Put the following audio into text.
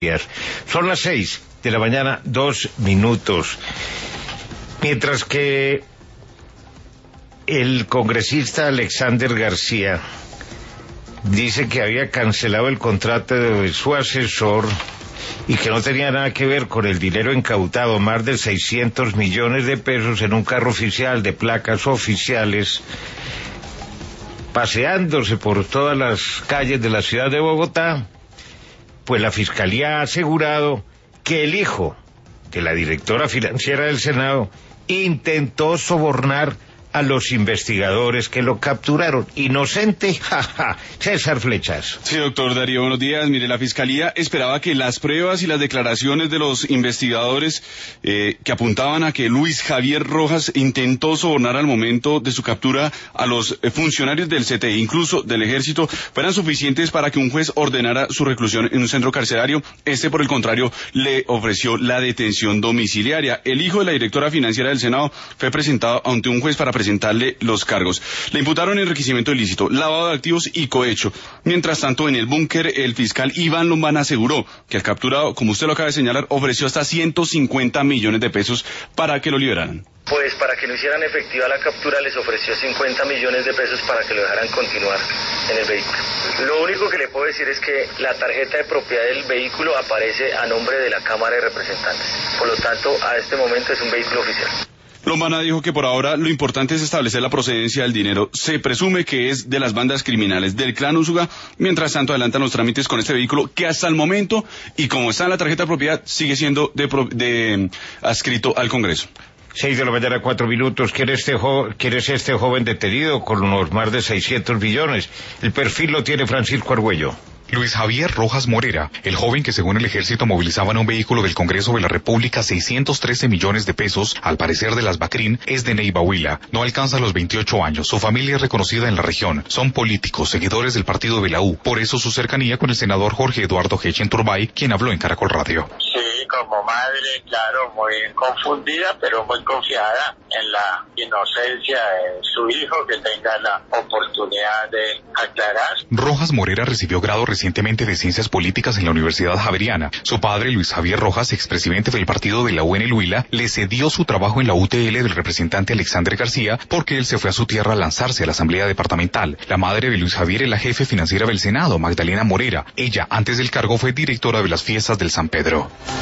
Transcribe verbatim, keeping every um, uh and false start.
Son las seis de la mañana, dos minutos. Mientras que el congresista Alexander García dice que había cancelado el contrato de su asesor y que no tenía nada que ver con el dinero incautado, más de seiscientos millones de pesos en un carro oficial de placas oficiales, paseándose por todas las calles de la ciudad de Bogotá, pues la Fiscalía ha asegurado que el hijo de la directora financiera del Senado intentó sobornar a los investigadores que lo capturaron. Inocente, jaja, César Flechas. Sí, doctor Darío, buenos días. Mire, la Fiscalía esperaba que las pruebas y las declaraciones de los investigadores eh, que apuntaban a que Luis Javier Rojas intentó sobornar al momento de su captura a los eh, funcionarios del C T I, incluso del Ejército, fueran suficientes para que un juez ordenara su reclusión en un centro carcelario. Este, por el contrario, le ofreció la detención domiciliaria. El hijo de la directora financiera del Senado fue presentado ante un juez para presentarle los cargos. Le imputaron enriquecimiento ilícito, lavado de activos y cohecho. Mientras tanto, en el búnker, el fiscal Iván Lombana aseguró que el capturado, como usted lo acaba de señalar, ofreció hasta ciento cincuenta millones de pesos para que lo liberaran. Pues para que no hicieran efectiva la captura les ofreció cincuenta millones de pesos para que lo dejaran continuar en el vehículo. Lo único que le puedo decir es que la tarjeta de propiedad del vehículo aparece a nombre de la Cámara de Representantes. Por lo tanto, a este momento es un vehículo oficial. Lombana dijo que por ahora lo importante es establecer la procedencia del dinero. Se presume que es de las bandas criminales del clan Úsuga. Mientras tanto, adelantan los trámites con este vehículo que hasta el momento, y como está en la tarjeta de propiedad, sigue siendo de, de adscrito al Congreso. Seis de la mañana, cuatro minutos. ¿Quién es, este jo ¿Quién es este joven detenido con unos más de seiscientos millones? El perfil lo tiene Francisco Argüello. Luis Javier Rojas Morera, el joven que según el ejército movilizaba en un vehículo del Congreso de la República seiscientos trece millones de pesos, al parecer de las Bacrín, es de Neiva, Huila. No alcanza los veintiocho años. Su familia es reconocida en la región. Son políticos, seguidores del partido de la U. Por eso su cercanía con el senador Jorge Eduardo Hechen Turbay, quien habló en Caracol Radio. Sí, como madre, claro, muy confundida, pero muy confiada en la inocencia de su hijo, que tenga la oportunidad de aclarar. Rojas Morera recibió grado recientemente de Ciencias Políticas en la Universidad Javeriana. Su padre, Luis Javier Rojas, expresidente del partido de la U en el Huila, le cedió su trabajo en la U T L del representante Alexander García porque él se fue a su tierra a lanzarse a la Asamblea Departamental. La madre de Luis Javier es la jefe financiera del Senado, Magdalena Morera. Ella, antes del cargo, fue directora de las fiestas del San Pedro.